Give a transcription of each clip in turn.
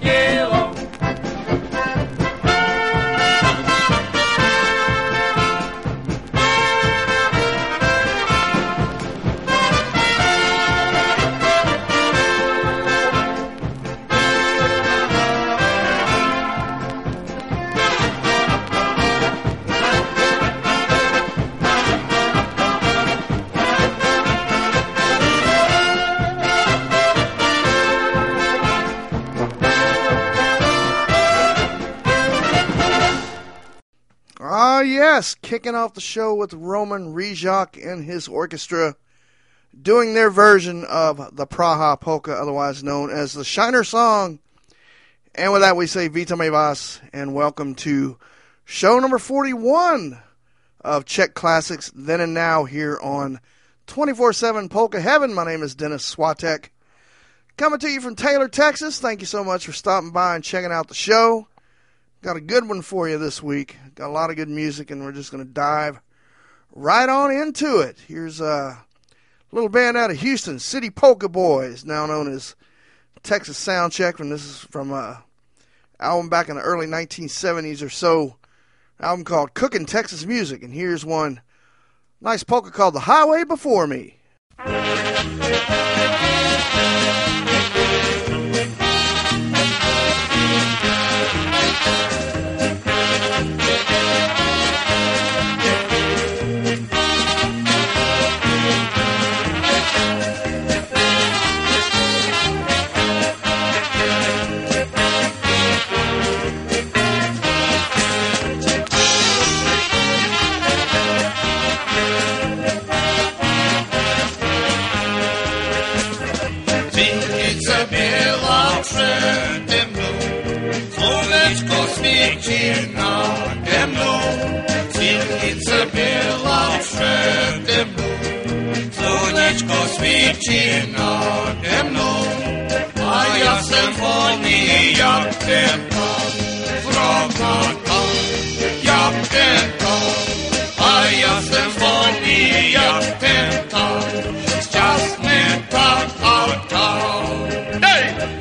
quiero. Yes, kicking off the show with Roman Rizak and his orchestra doing their version of the Praha Polka, otherwise known as the Shiner Song. And with that, we say Vítame vás and welcome to show number 41 of Czech Classics Then and Now here on 24/7 Polka Heaven. My name is Dennis Swatek, coming to you from Taylor, Texas. Thank you so much for stopping by and checking out the show. Got a good one for you this week. Got a lot of good music, and we're just going to dive right on into it. Here's a little band out of Houston, City Polka Boys, now known as Texas Soundcheck, and this is from an album back in the early 1970s or so, an album called Cookin' Texas Music, and here's one nice polka called The Highway Before Me. Świeci nade mną, silnica biela przede mną, słoneczko świeci nade mną, a ja symfonii jak ten pan, wroga tam, jak ten pan, a ja symfonii jak ten pan, szczęsny tak, a tam. Hey!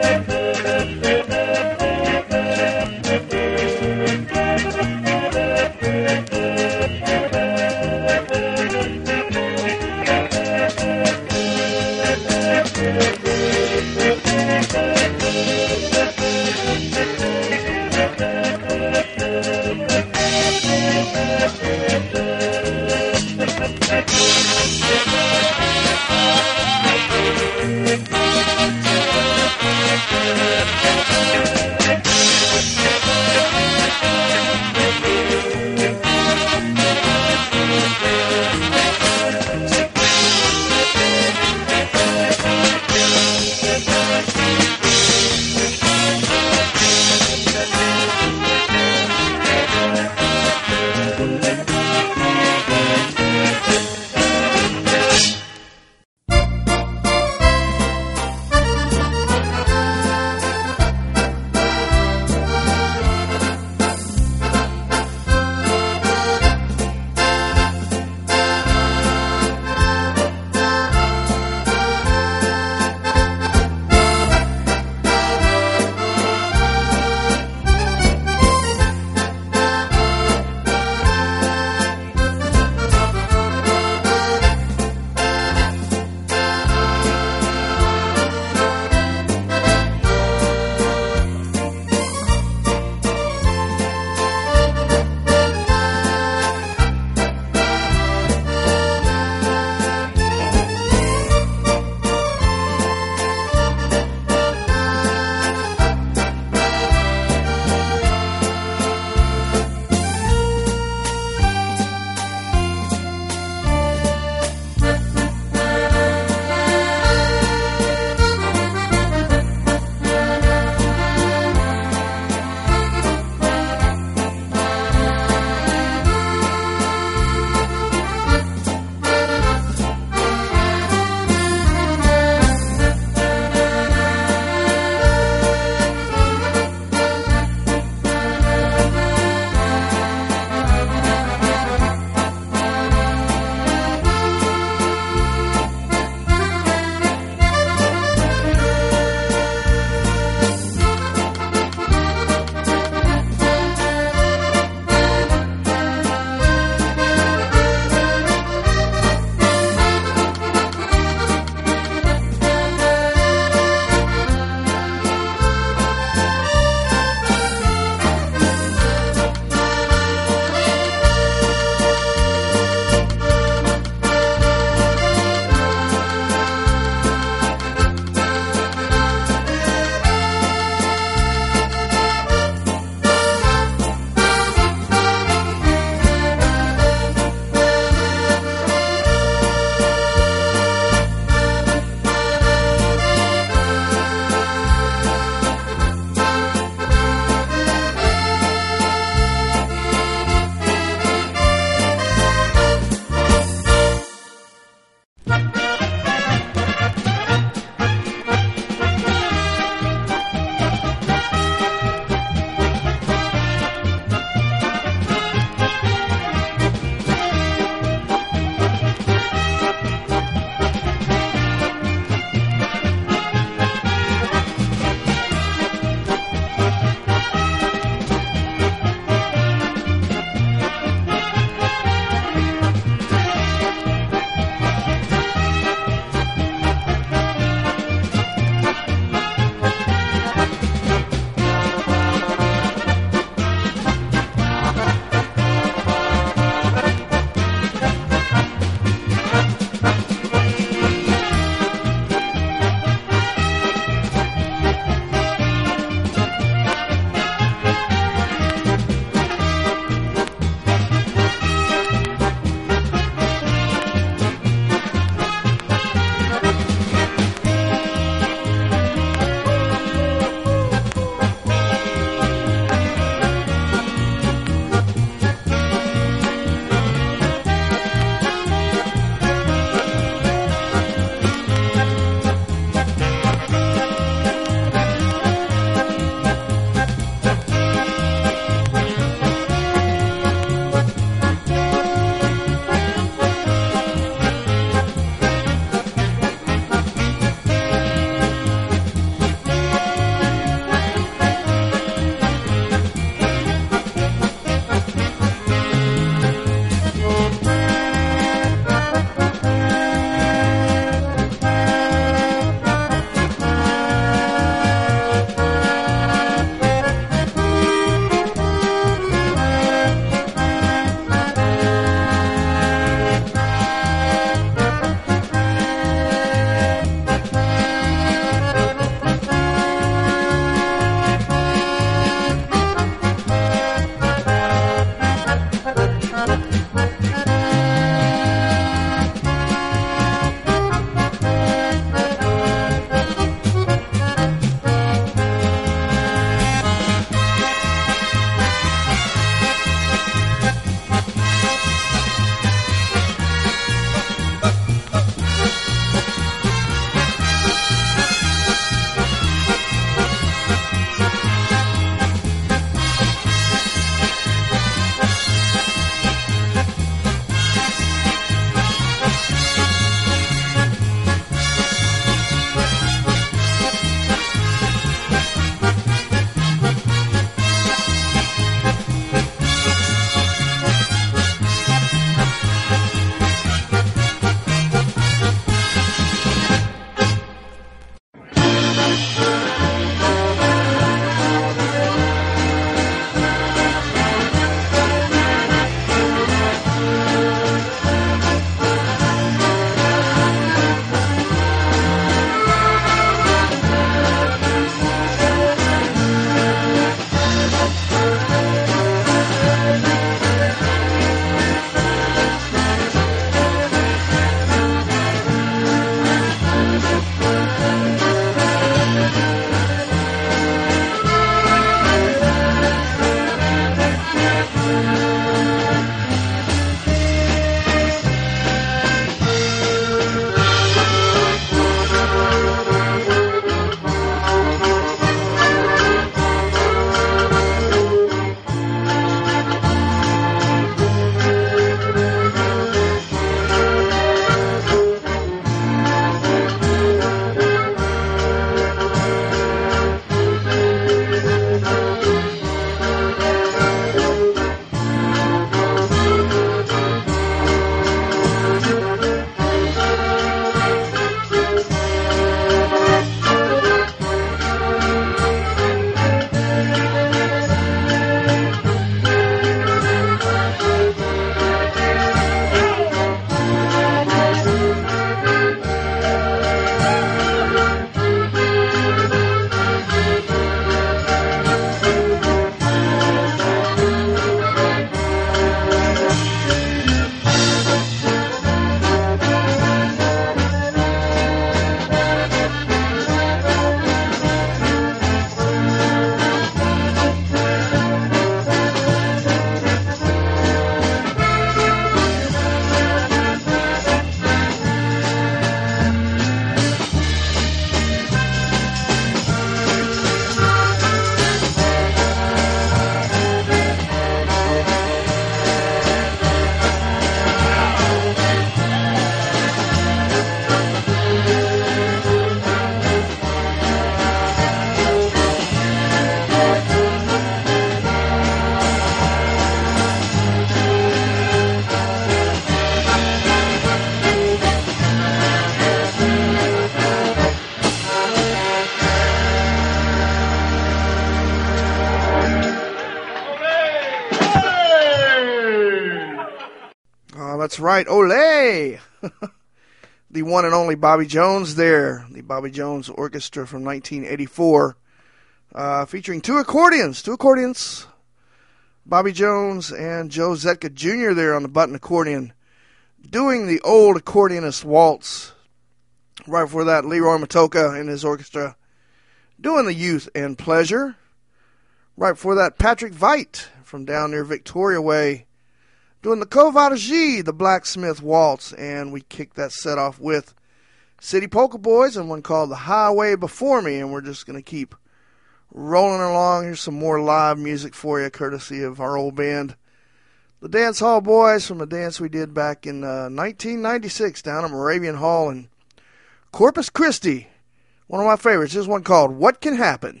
That's right, Olé! The one and only Bobby Jones there, the Bobby Jones Orchestra from 1984, featuring two accordions, Bobby Jones and Joe Zetka Jr. there on the button accordion, doing the old accordionist waltz. Right before that, Leroy Matoka and his orchestra doing the Youth and Pleasure. Right before that, Patrick Veit from down near Victoria Way doing the Kovaji, the Blacksmith Waltz. And we kicked that set off with City Polka Boys and one called The Highway Before Me. And we're just going to keep rolling along. Here's some more live music for you, courtesy of our old band, the Dance Hall Boys, from a dance we did back in 1996 down at Moravian Hall in Corpus Christi. One of my favorites. Here's one called What Can Happen.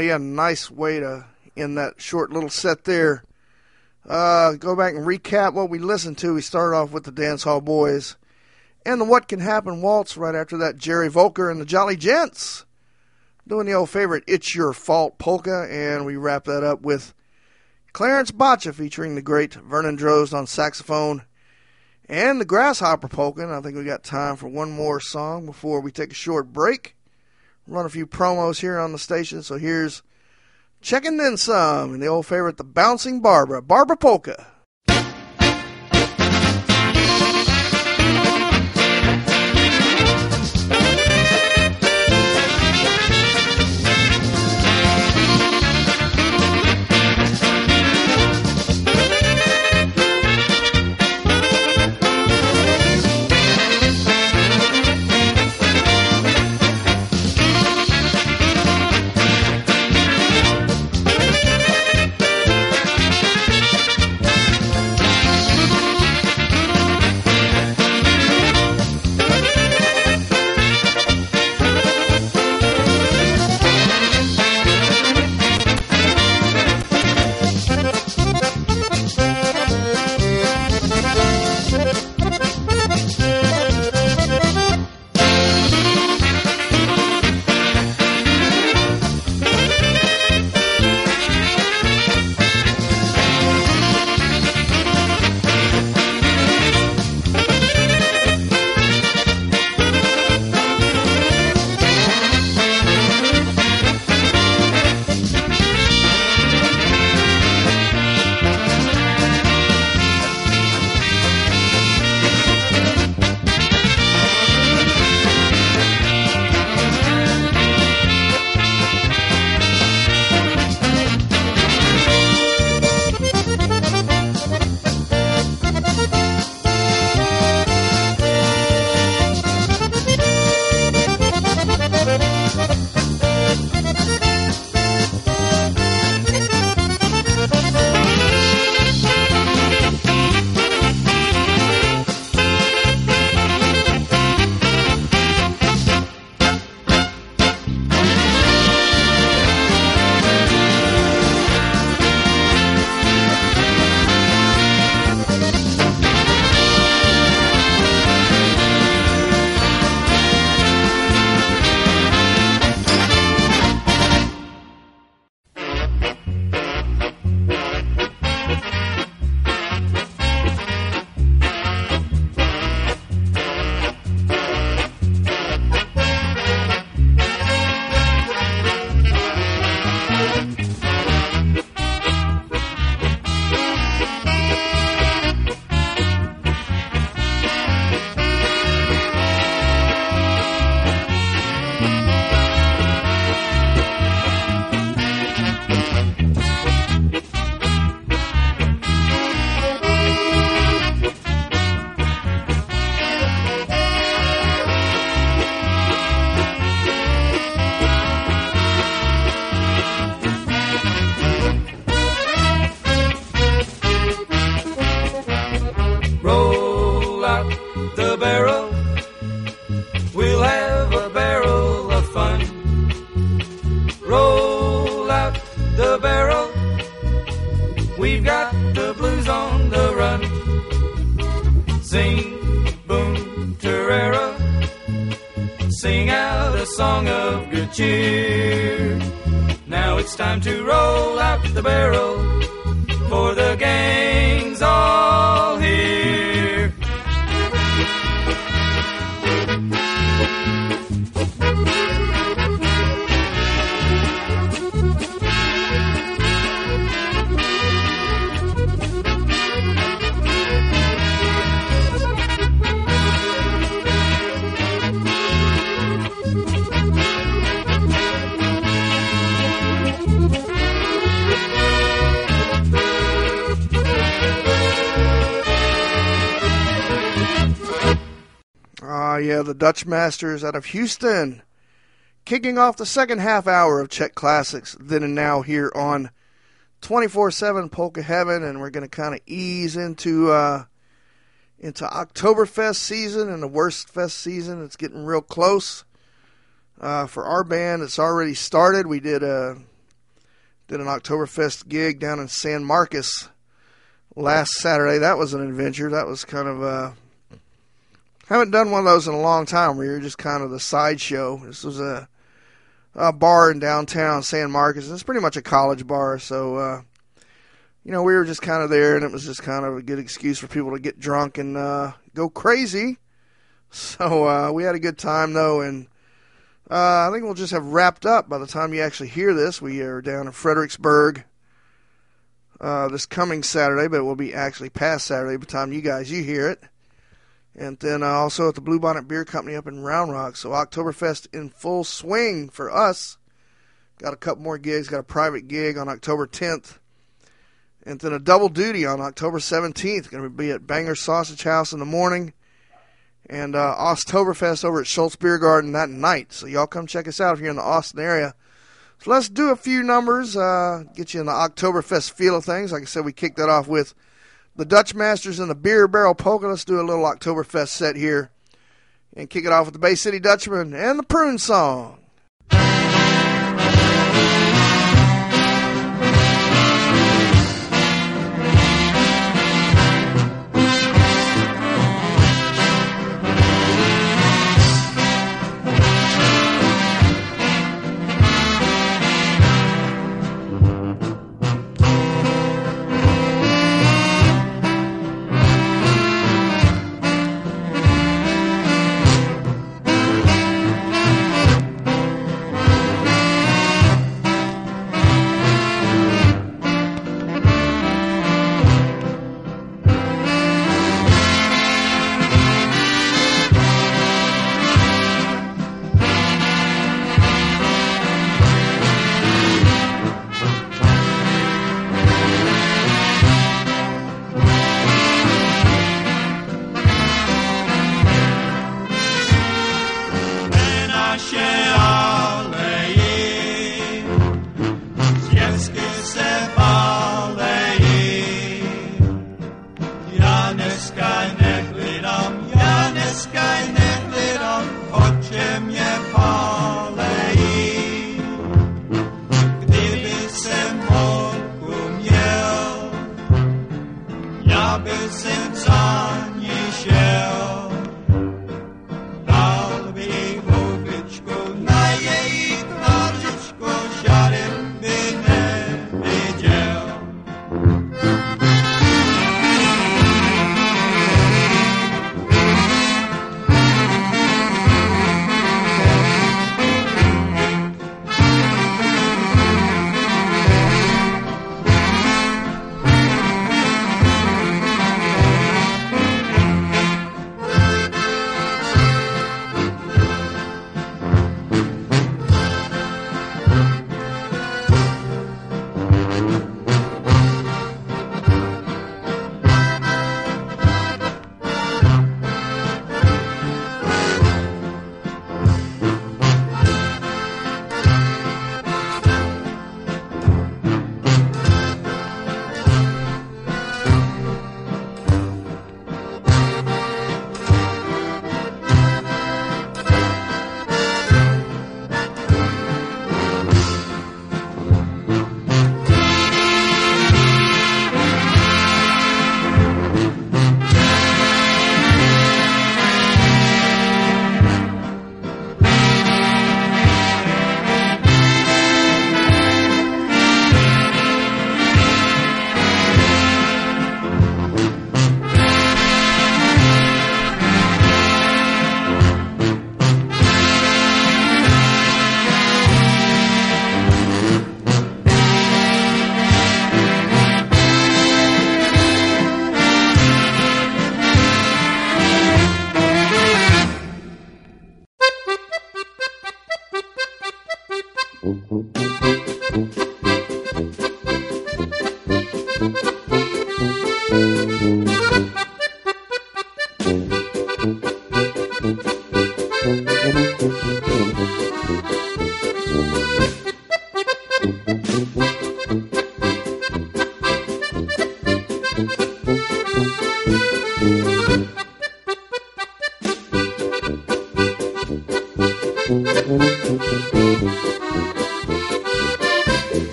yeah, nice way to end that short little set there. Go back and recap what we listened to. We started off with the Dance Hall Boys and the What Can Happen Waltz. Right after that, Jerry Volker and the Jolly Gents doing the old favorite It's Your Fault polka. And we wrap that up with Clarence Boccia featuring the great Vernon Drozd on saxophone and the Grasshopper polka. And I think we got time for one more song before we take a short break. Run a few promos here on the station. So here's Checkin' Then Some and the old favorite, the Bouncing Barbara, Barbara Polka. The Dutch Masters out of Houston, kicking off the second half hour of Czech Classics then and now here on 24/7 Polka Heaven, and we're going to kind of ease into Oktoberfest season and the Wurstfest season. It's getting real close. For our band, it's already started. We did Did an Oktoberfest gig down in San Marcos last Saturday. That was an adventure. That was kind of haven't done one of those in a long time where you're just kind of the sideshow. This was a bar in downtown San Marcos. It's pretty much a college bar, so we were just kind of there, and it was just kind of a good excuse for people to get drunk and go crazy. So we had a good time, though, and I think we'll just have wrapped up by the time you actually hear this. We are down in Fredericksburg this coming Saturday, but it will be actually past Saturday by the time you hear it. And then also at the Blue Bonnet Beer Company up in Round Rock. So Oktoberfest in full swing for us. Got a couple more gigs. Got a private gig on October 10th. And then a double duty on October 17th. Going to be at Banger Sausage House in the morning. And Oktoberfest over at Schultz Beer Garden that night. So y'all come check us out if you're in the Austin area. So let's do a few numbers. Get you in the Oktoberfest feel of things. Like I said, we kicked that off with the Dutch Masters and the Beer Barrel Polka. Let's do a little Oktoberfest set here. And kick it off with the Bay City Dutchman and the Prune Song.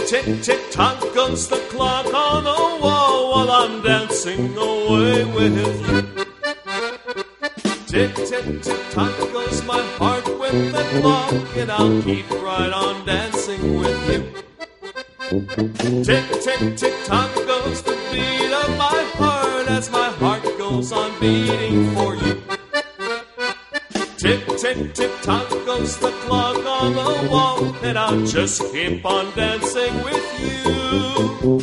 tick, tick, tock goes the clock on the wall while I'm dancing away with you. Tick, tick, tick, tock goes my heart with the clock, and I'll keep right on dancing with you. Tick, tick, tick, tock goes the beat of my heart as my heart goes on beating for you. Tick, tick, tick, tock goes the clock on the wall, and I'll just keep on dancing with you.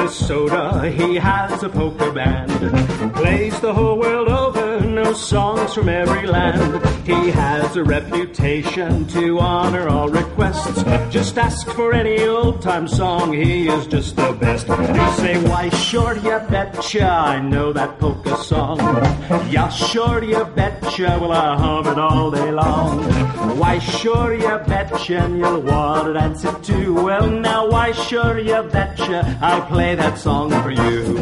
Minnesota, he has a polka band. Plays the whole world over, knows songs from every land. He has a reputation to honor all requests. Just ask for any old-time song, he is just the best. You say, why sure you betcha, I know that polka song. Yeah, sure you betcha, well I hum it all day long. Why sure you betcha, and you'll want to dance it too. Well now, why sure you betcha, I'll play that song for you.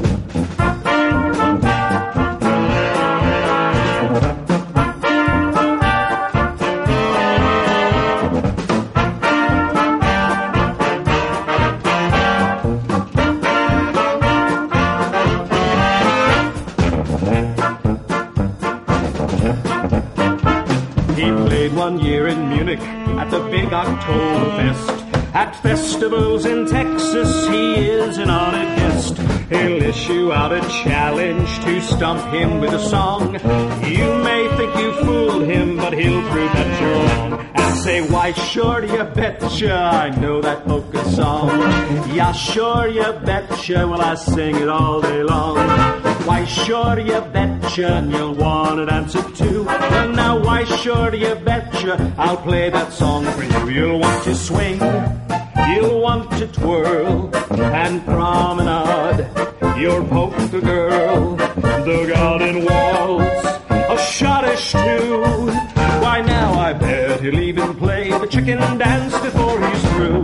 At the big Oktoberfest. At festivals in Texas, he is an honored guest. He'll issue out a challenge to stump him with a song. You may think you fooled him, but he'll prove that you're wrong. And say, why sure you betcha, I know that polka song. Yeah, sure you betcha, well I sing it all day long. Why sure you betcha, and you'll want to dance it too. Well now, why sure you betcha, I'll play that song for you. You'll want to swing, you'll want to twirl and promenade your polka girl. The garden waltz, a schottisch too. Why now, I bet he'll even play the chicken dance before he's through.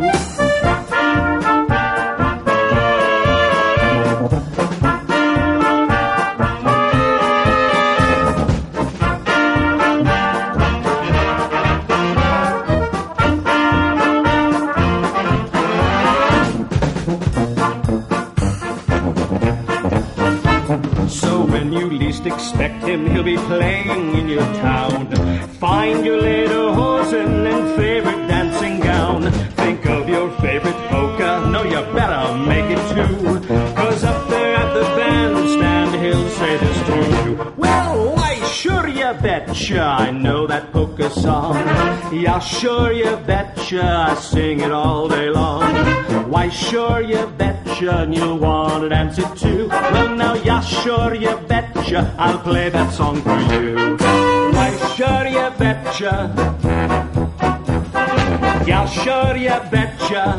Expect him, he'll be playing in your town. Find your lederhosen and favorite dancing gown. Think of your favorite polka, no, you better make it too. Cause up there at the bandstand, he'll say this to you. Well, why sure you betcha, I know that polka song. Yeah, sure you betcha, I sing it all day long. Why sure you betcha, and you'll want to dance it too. Well now, yeah, sure you betcha, I'll play that song for you. Why sure you betcha, yeah, sure you betcha.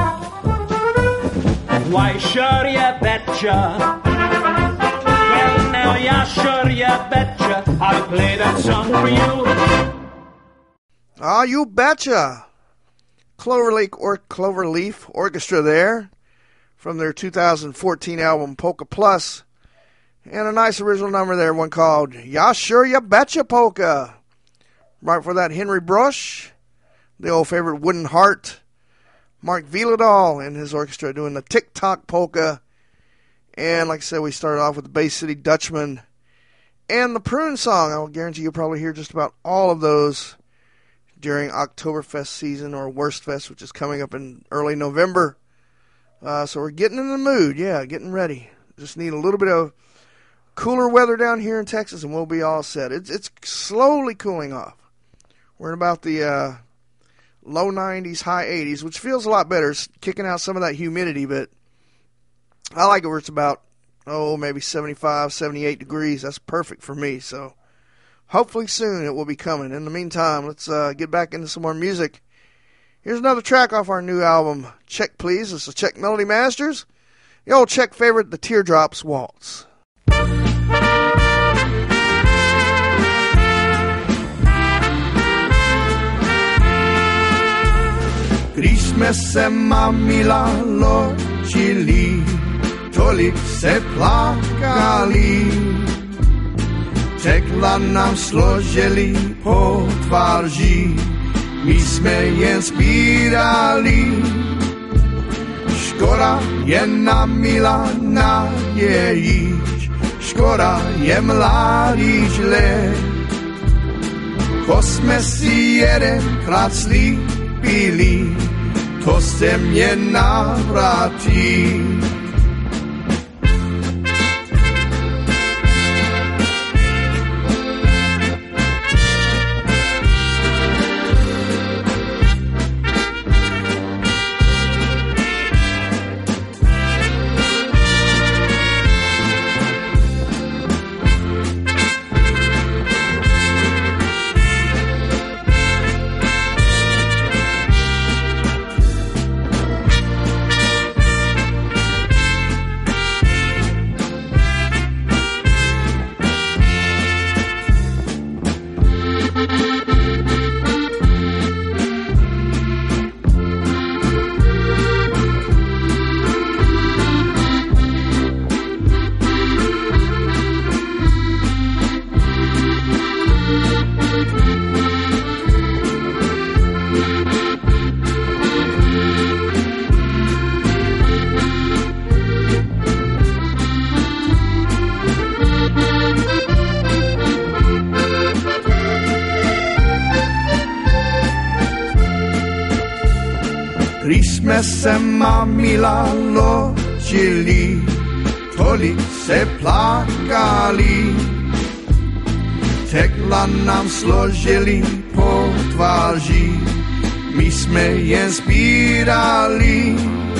Why sure you betcha, well now, yeah, sure you betcha, I'll play that song for you. Ah, you betcha. Cloverleaf Orchestra there from their 2014 album Polka Plus. And a nice original number there, one called Ya Sure Ya Betcha Polka. Right before that, Henry Brush, the old favorite Wooden Heart, Mark Viladal and his orchestra doing the Tick-Tock Polka. And like I said, we started off with the Bay City Dutchman and the Prune Song. I will guarantee you'll probably hear just about all of those during Oktoberfest season, or Wurstfest, which is coming up in early November. So we're getting in the mood, getting ready. Just need a little bit of cooler weather down here in Texas, and we'll be all set. It's slowly cooling off. We're in about the low 90s, high 80s, which feels a lot better. It's kicking out some of that humidity, but I like it where it's about, maybe 75, 78 degrees. That's perfect for me, so hopefully soon it will be coming. In the meantime, let's get back into some more music. Here's another track off our new album, Czech Please. It's the Czech Melody Masters. The old Czech favorite, the Teardrops Waltz. Když jsme se mamila ločili, tolik se plakali. Tekla nám složili po tváři, my jsme jen spírali. Škoda je na milá nadějíč, škoda je mladíč let. Ko jsme si jedenkrát slíbili, to se mě navrátí. jsme se mamila ložili, tolik se plakali, tekla nám složili po tváři, my jsme jen sbírali.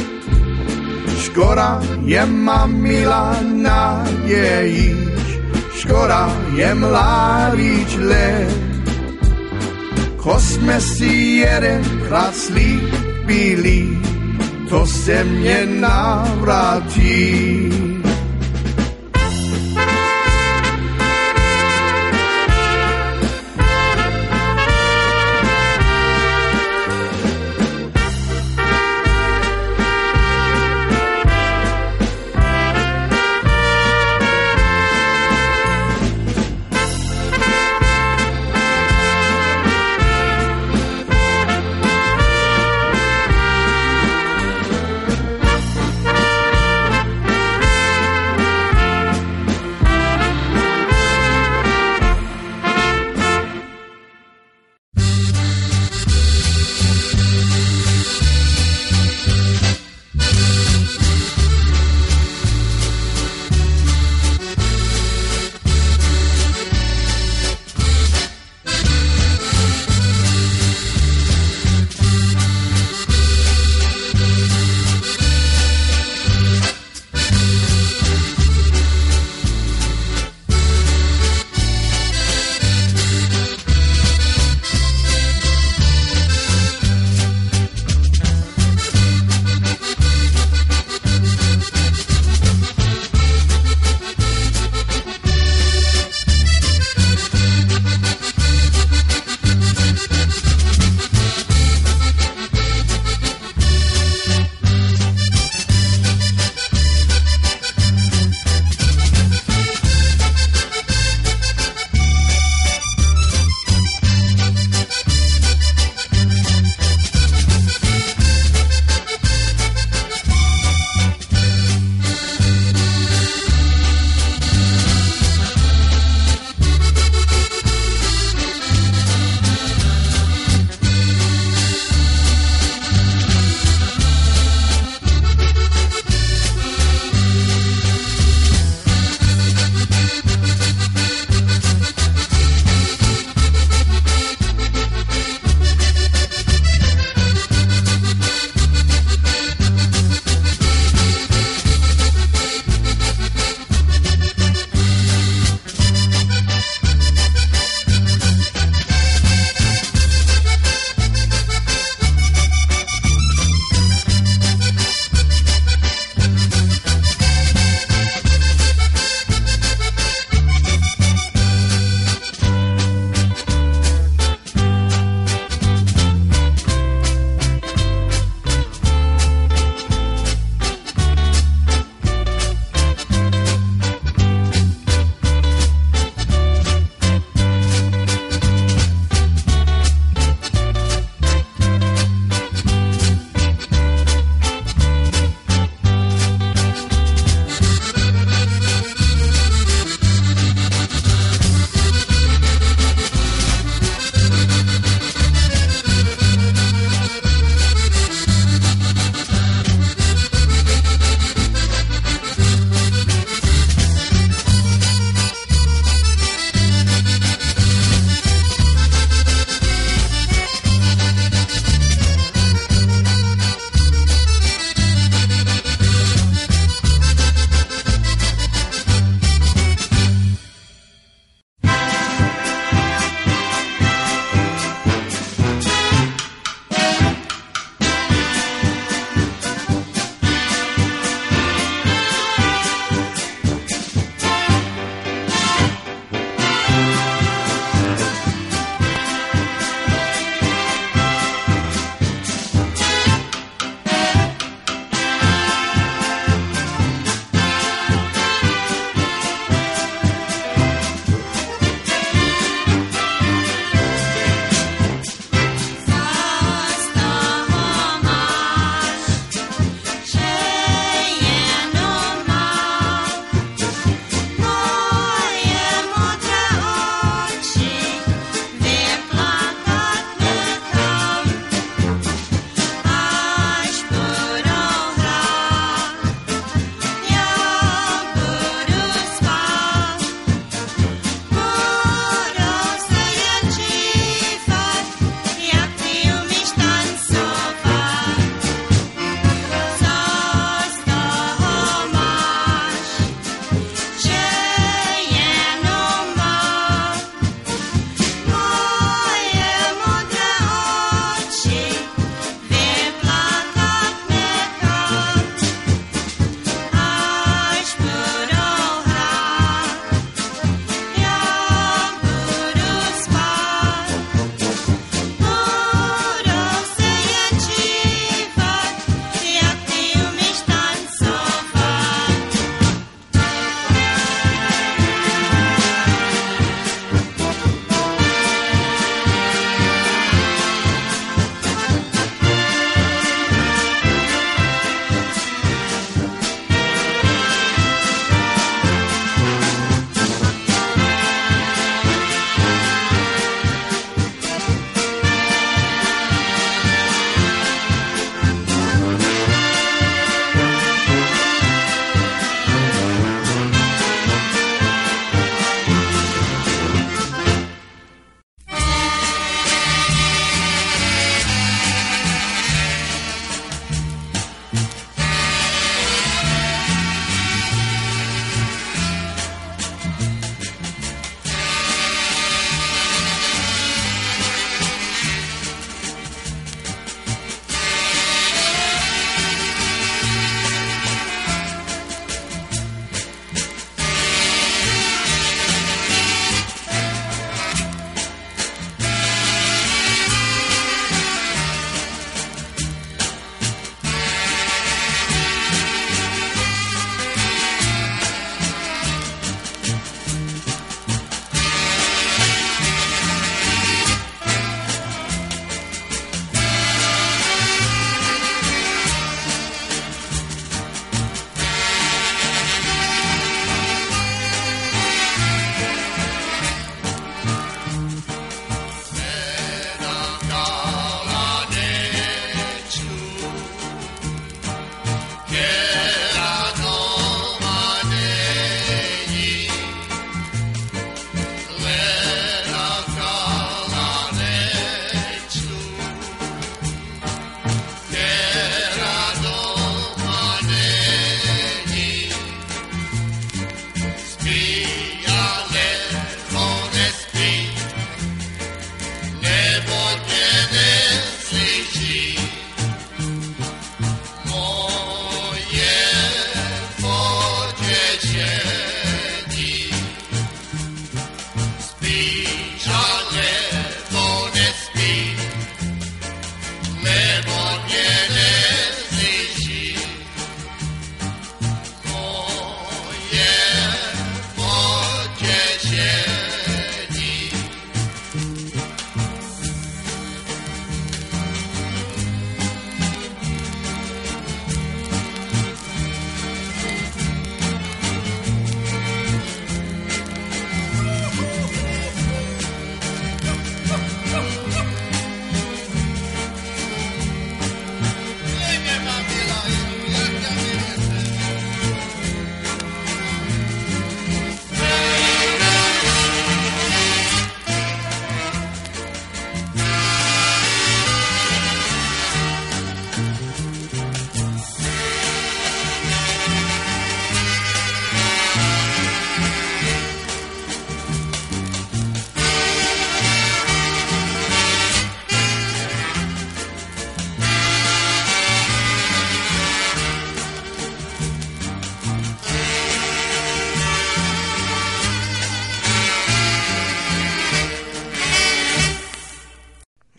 Škoda je mamila na jejíž, škoda je mladíč let. Ko jsme si jedenkrát slíbili, to se mě navrátí.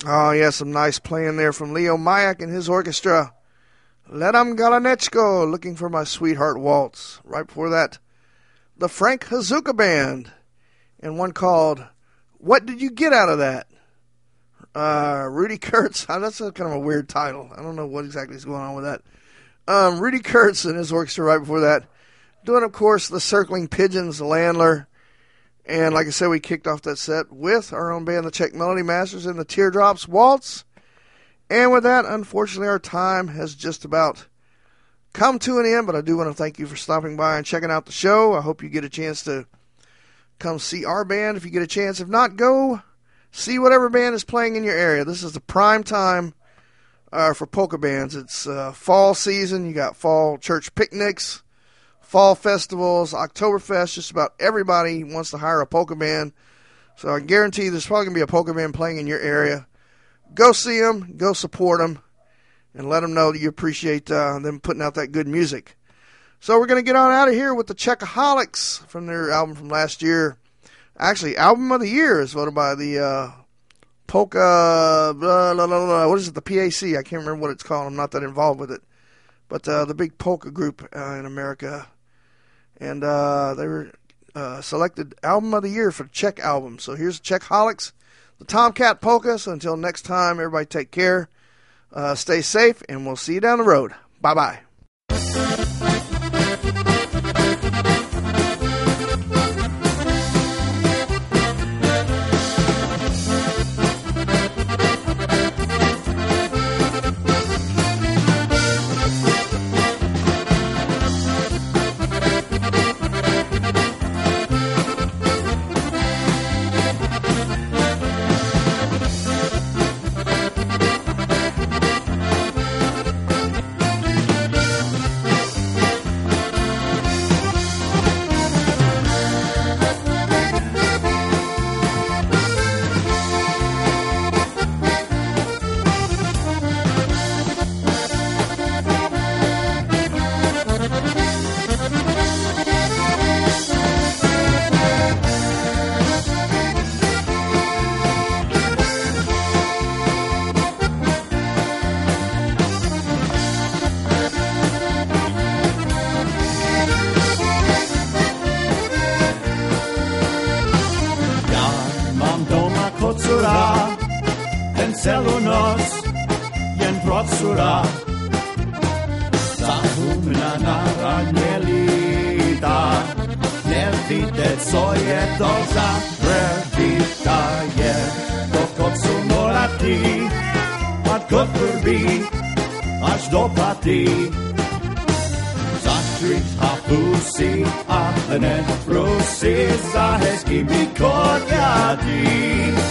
Oh, yeah, some nice playing there from Leo Mayak and his orchestra. Ledam Galanechko, Looking for My Sweetheart Waltz. Right before that, the Frank Hazuka Band, and one called What Did You Get Out of That? Rudy Kurtz. That's kind of a weird title. I don't know what exactly is going on with that. Rudy Kurtz and his orchestra right before that. Doing, of course, the Circling Pigeons, the Landler. And like I said, we kicked off that set with our own band, the Czech Melody Masters, and the Teardrops Waltz. And with that, unfortunately, our time has just about come to an end, but I do want to thank you for stopping by and checking out the show. I hope you get a chance to come see our band if you get a chance. If not, go see whatever band is playing in your area. This is the prime time for polka bands. It's fall season. You got fall church picnics, fall festivals, Oktoberfest. Just about everybody wants to hire a polka band. So I guarantee there's probably going to be a polka band playing in your area. Go see them, go support them, and let them know that you appreciate them putting out that good music. So we're going to get on out of here with the Czechaholics from their album from last year. Actually, Album of the Year is voted by the Polka, what is it, the PAC? I can't remember what it's called. I'm not that involved with it. But the big polka group in America. And they were selected Album of the Year for the Czech album. So here's the Czechaholics, the Tomcat Polka. So until next time, everybody take care, stay safe, and we'll see you down the road. Bye-bye. celou noc jen procurá. Zahumna na raně lítá, nevíte, co je to za revita je. Dokot jsou molatý, a koturbí, až do patý. Zaštřít a pusy a hned prosí za hezkými koňatý.